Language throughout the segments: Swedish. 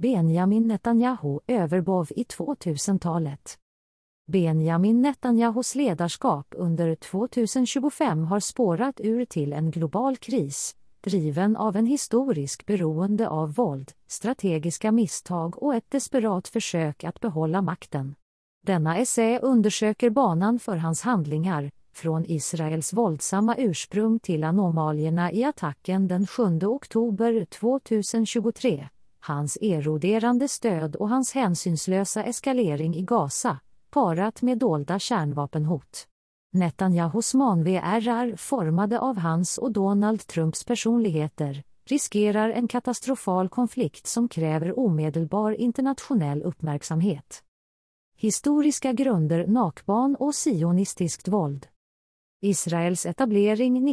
Benjamin Netanyahu överbov i 2000-talet. Benjamin Netanyahus ledarskap under 2025 har spårat ur till en global kris, driven av en historisk beroende av våld, strategiska misstag och ett desperat försök att behålla makten. Denna essä undersöker banan för hans handlingar, från Israels våldsamma ursprung till anomalierna i attacken den 7 oktober 2023, hans eroderande stöd och hans hänsynslösa eskalering i Gaza, parat med dolda kärnvapenhot. Netanyahus manevrar, formade av hans och Donald Trumps personligheter, riskerar en katastrofal konflikt som kräver omedelbar internationell uppmärksamhet. Historiska grunder: nakban och sionistiskt våld. Israels etablering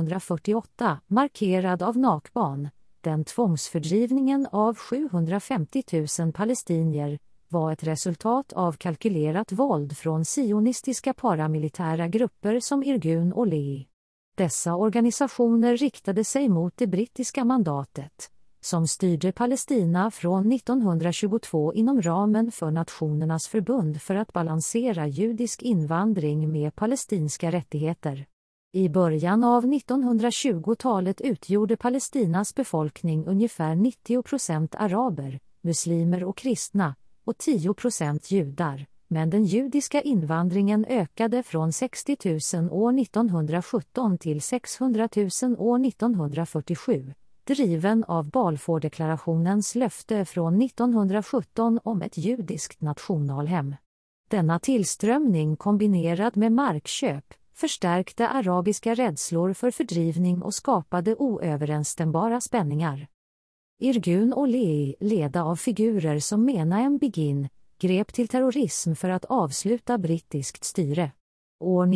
1948, markerad av nakban, den tvångsfördrivningen av 750 000 palestinier, var ett resultat av kalkylerat våld från sionistiska paramilitära grupper som Irgun och Lehi. Dessa organisationer riktade sig mot det brittiska mandatet, som styrde Palestina från 1922 inom ramen för Nationernas förbund för att balansera judisk invandring med palestinska rättigheter. I början av 1920-talet utgjorde Palestinas befolkning ungefär 90% araber, muslimer och kristna, och 10% judar, men den judiska invandringen ökade från 60 000 år 1917 till 600 000 år 1947, driven av Balfourdeklarationens löfte från 1917 om ett judiskt nationalhem. Denna tillströmning kombinerad med markköp förstärkte arabiska rädslor för fördrivning och skapade oöverensstämbara spänningar. Irgun och Lehi, ledda av figurer som Menahem Begin, grep till terrorism för att avsluta brittiskt styre. År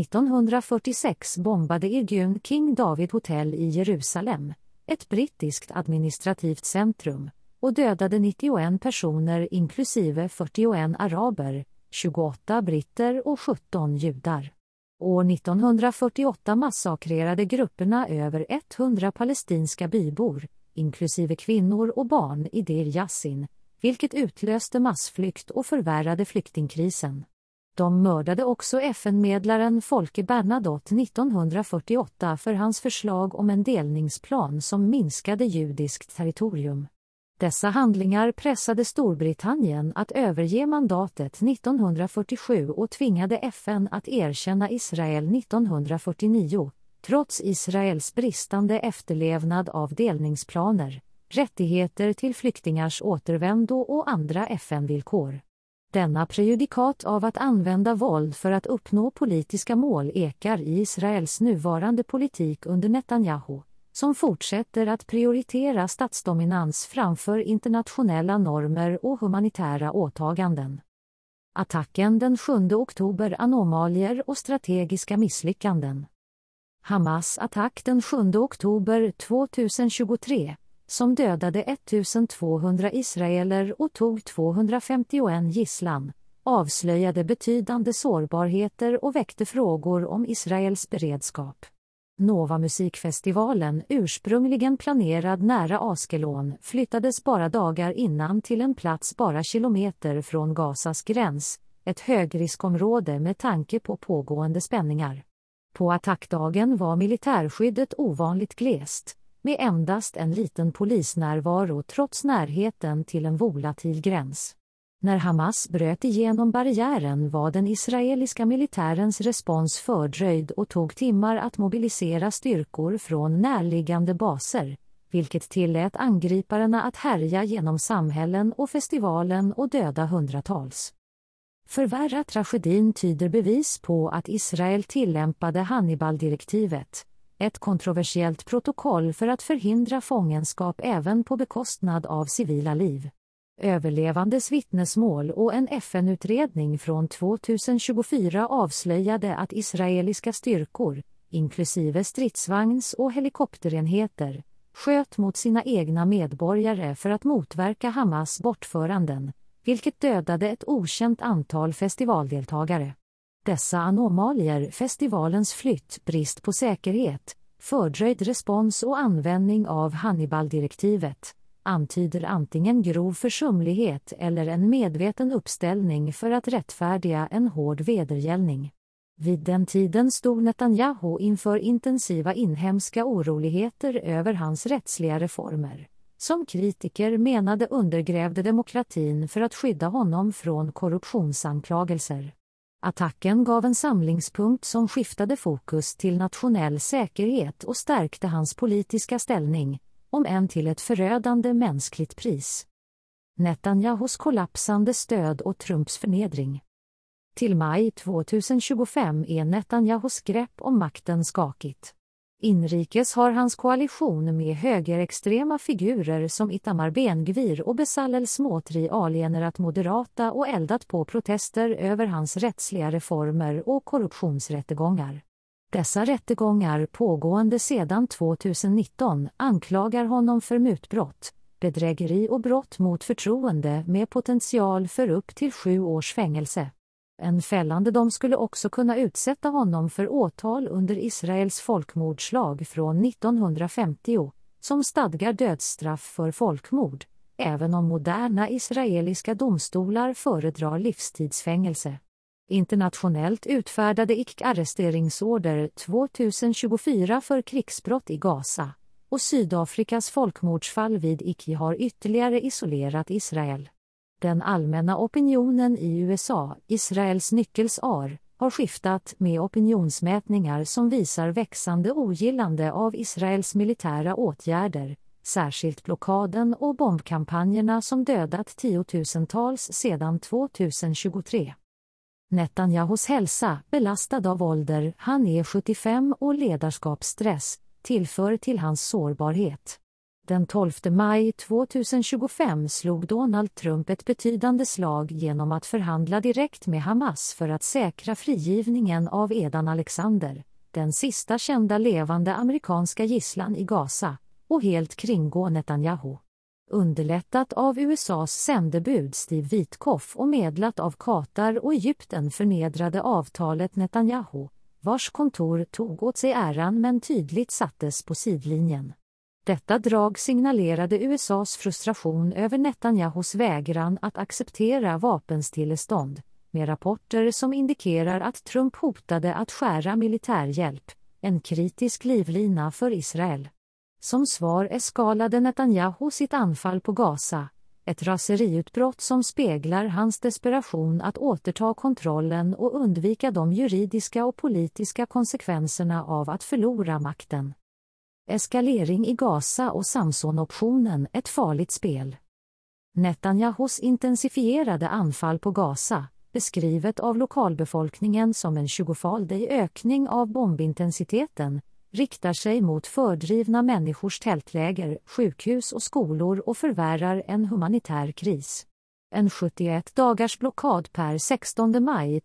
1946 bombade Irgun King David Hotel i Jerusalem, ett brittiskt administrativt centrum, och dödade 91 personer inklusive 41 araber, 28 britter och 17 judar. År 1948 massakrerade grupperna över 100 palestinska bybor, inklusive kvinnor och barn i Deir Yassin, vilket utlöste massflykt och förvärrade flyktingkrisen. De mördade också FN-medlaren Folke Bernadotte 1948 för hans förslag om en delningsplan som minskade judiskt territorium. Dessa handlingar pressade Storbritannien att överge mandatet 1947 och tvingade FN att erkänna Israel 1949, trots Israels bristande efterlevnad av delningsplaner, rättigheter till flyktingars återvändo och andra FN-villkor. Denna prejudikat av att använda våld för att uppnå politiska mål ekar i Israels nuvarande politik under Netanyahu, som fortsätter att prioritera statsdominans framför internationella normer och humanitära åtaganden. Attacken den 7 oktober: anomalier och strategiska misslyckanden. Hamas attack den 7 oktober 2023, som dödade 1200 israeler och tog 251 gisslan, avslöjade betydande sårbarheter och väckte frågor om Israels beredskap. Nova musikfestivalen, ursprungligen planerad nära Askelon, flyttades bara dagar innan till en plats bara kilometer från Gazas gräns, ett högriskområde med tanke på pågående spänningar. På attackdagen var militärskyddet ovanligt glest, med endast en liten polisnärvaro trots närheten till en volatil gräns. När Hamas bröt igenom barriären var den israeliska militärens respons fördröjd och tog timmar att mobilisera styrkor från närliggande baser, vilket tillät angriparna att härja genom samhällen och festivalen och döda hundratals. Förvärra tragedin tyder bevis på att Israel tillämpade Hannibal-direktivet, ett kontroversiellt protokoll för att förhindra fångenskap även på bekostnad av civila liv. Överlevandes vittnesmål och en FN-utredning från 2024 avslöjade att israeliska styrkor, inklusive stridsvagns- och helikopterenheter, sköt mot sina egna medborgare för att motverka Hamas bortföranden, vilket dödade ett okänt antal festivaldeltagare. Dessa anomalier, festivalens flytt, brist på säkerhet, fördröjd respons och användning av Hannibal-direktivet, antyder antingen grov försumlighet eller en medveten uppställning för att rättfärdiga en hård vedergällning. Vid den tiden stod Netanyahu inför intensiva inhemska oroligheter över hans rättsliga reformer, som kritiker menade undergrävde demokratin för att skydda honom från korruptionsanklagelser. Attacken gav en samlingspunkt som skiftade fokus till nationell säkerhet och stärkte hans politiska ställning, om än till ett förödande mänskligt pris. Netanyahus kollapsande stöd och Trumps förnedring. Till maj 2025 är Netanyahus grepp om makten skakigt. Inrikes har hans koalition med högerextrema figurer som Itamar Ben-Gvir och Bezalel Smotrich alienerat moderata och eldat på protester över hans rättsliga reformer och korruptionsrättegångar. Dessa rättegångar, pågående sedan 2019, anklagar honom för mutbrott, bedrägeri och brott mot förtroende med potential för upp till 7 års fängelse. En fällande dom skulle också kunna utsätta honom för åtal under Israels folkmordslag från 1950, som stadgar dödsstraff för folkmord, även om moderna israeliska domstolar föredrar livstidsfängelse. Internationellt utfärdade icke-arresteringsorder 2024 för krigsbrott i Gaza, och Sydafrikas folkmordsfall vid ICI har ytterligare isolerat Israel. Den allmänna opinionen i USA, Israels nyckelsar, har skiftat med opinionsmätningar som visar växande ogillande av Israels militära åtgärder, särskilt blockaden och bombkampanjerna som dödat tiotusentals sedan 2023. Netanyahus hälsa, belastad av ålder, han är 75 och ledarskapsstress, tillför till hans sårbarhet. Den 12 maj 2025 slog Donald Trump ett betydande slag genom att förhandla direkt med Hamas för att säkra frigivningen av Edan Alexander, den sista kända levande amerikanska gisslan i Gaza, och helt kringgå Netanyahu. Underlättat av USAs sändebud Steve Witkoff och medlat av Qatar och Egypten förnedrade avtalet Netanyahu, vars kontor tog åt sig äran men tydligt sattes på sidlinjen. Detta drag signalerade USAs frustration över Netanyahus vägran att acceptera vapenstillestånd, med rapporter som indikerar att Trump hotade att skära militärhjälp, en kritisk livlina för Israel. Som svar eskalade Netanyahu sitt anfall på Gaza, ett raseriutbrott som speglar hans desperation att återta kontrollen och undvika de juridiska och politiska konsekvenserna av att förlora makten. Eskalering i Gaza och Samson-optionen, ett farligt spel. Netanyahus intensifierade anfall på Gaza, beskrivet av lokalbefolkningen som en 20-faldig ökning av bombintensiteten, riktar sig mot fördrivna människors tältläger, sjukhus och skolor och förvärrar en humanitär kris. En 71 dagars blockad per 16 maj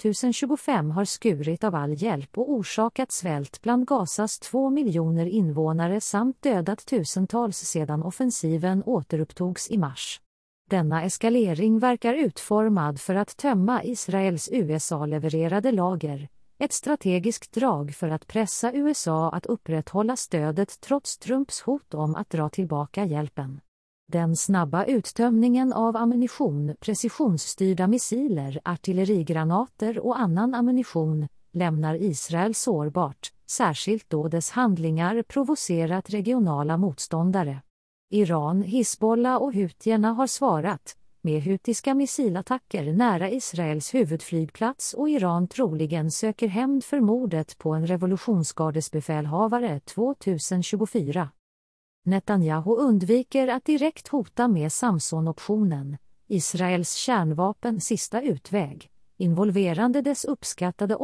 2025 har skurit av all hjälp och orsakat svält bland Gazas 2 miljoner invånare samt dödat tusentals sedan offensiven återupptogs i mars. Denna eskalering verkar utformad för att tömma Israels USA-levererade lager, ett strategiskt drag för att pressa USA att upprätthålla stödet trots Trumps hot om att dra tillbaka hjälpen. Den snabba uttömningen av ammunition, precisionsstyrda missiler, artillerigranater och annan ammunition lämnar Israel sårbart, särskilt då dess handlingar provocerat regionala motståndare. Iran, Hizbollah och hutierna har svarat, med hutiska missilattacker nära Israels huvudflygplats, och Iran troligen söker hämnd för mordet på en revolutionsgardesbefälhavare 2024. Netanyahu undviker att direkt hota med Samson-optionen, Israels kärnvapen sista utväg, involverande dess uppskattade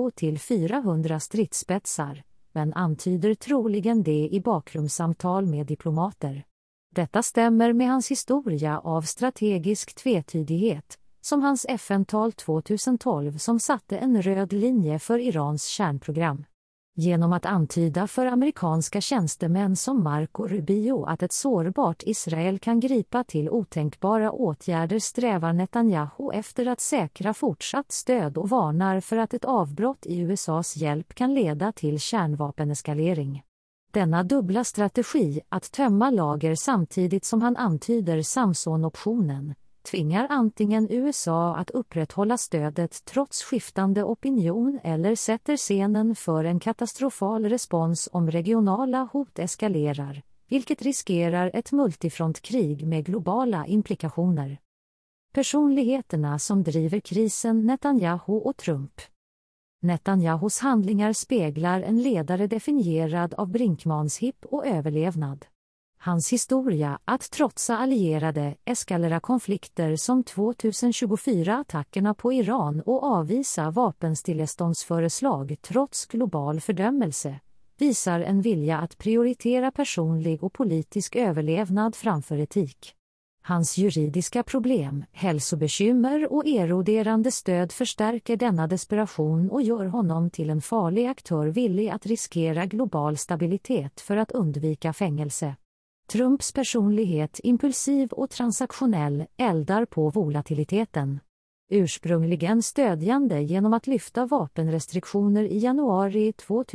80-400 stridsspetsar, men antyder troligen det i bakrumssamtal med diplomater. Detta stämmer med hans historia av strategisk tvetydighet, som hans FN-tal 2012 som satte en röd linje för Irans kärnprogram. Genom att antyda för amerikanska tjänstemän som Marco Rubio att ett sårbart Israel kan gripa till otänkbara åtgärder strävar Netanyahu efter att säkra fortsatt stöd och varnar för att ett avbrott i USAs hjälp kan leda till kärnvapeneskalering. Denna dubbla strategi, att tömma lager samtidigt som han antyder Samson-optionen, tvingar antingen USA att upprätthålla stödet trots skiftande opinion eller sätter scenen för en katastrofal respons om regionala hot eskalerar, vilket riskerar ett multifrontkrig med globala implikationer. Personligheterna som driver krisen: Netanyahu och Trump. Netanyahus handlingar speglar en ledare definierad av brinkmanshipp och överlevnad. Hans historia, att trotsa allierade, eskalera konflikter som 2024-attackerna på Iran och avvisa vapenstilleståndsföreslag trots global fördömelse, visar en vilja att prioritera personlig och politisk överlevnad framför etik. Hans juridiska problem, hälsobekymmer och eroderande stöd förstärker denna desperation och gör honom till en farlig aktör villig att riskera global stabilitet för att undvika fängelse. Trumps personlighet, impulsiv och transaktionell, eldar på volatiliteten. Ursprungligen stödjande genom att lyfta vapenrestriktioner i januari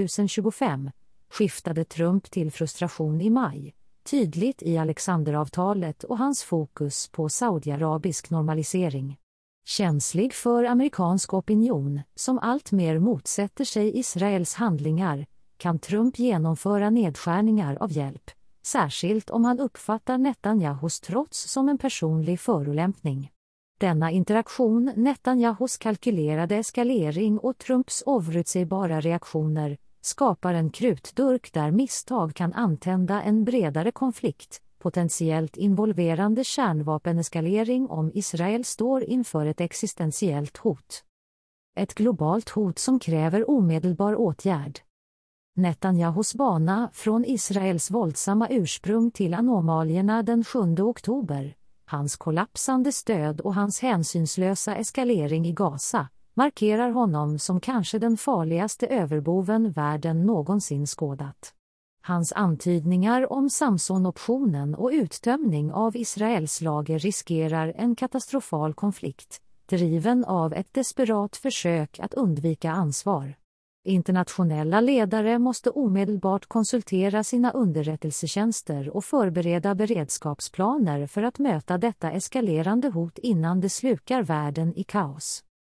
2025, skiftade Trump till frustration i maj, tydligt i Alexanderavtalet och hans fokus på saudiarabisk normalisering. Känslig för amerikansk opinion, som allt mer motsätter sig Israels handlingar, kan Trump genomföra nedskärningar av hjälp, särskilt om han uppfattar Netanyahus trots som en personlig förolämpning. Denna interaktion, Netanyahus kalkylerade eskalering och Trumps oförutsägbara reaktioner, skapar en krutdurk där misstag kan antända en bredare konflikt, potentiellt involverande kärnvapeneskalering om Israel står inför ett existentiellt hot. Ett globalt hot som kräver omedelbar åtgärd. Netanyahus bana från Israels våldsamma ursprung till anomalierna den 7 oktober, hans kollapsande stöd och hans hänsynslösa eskalering i Gaza, markerar honom som kanske den farligaste överboven världen någonsin skådat. Hans antydningar om Samson-optionen och uttömning av Israels lager riskerar en katastrofal konflikt, driven av ett desperat försök att undvika ansvar. Internationella ledare måste omedelbart konsultera sina underrättelsetjänster och förbereda beredskapsplaner för att möta detta eskalerande hot innan det slukar världen i kaos.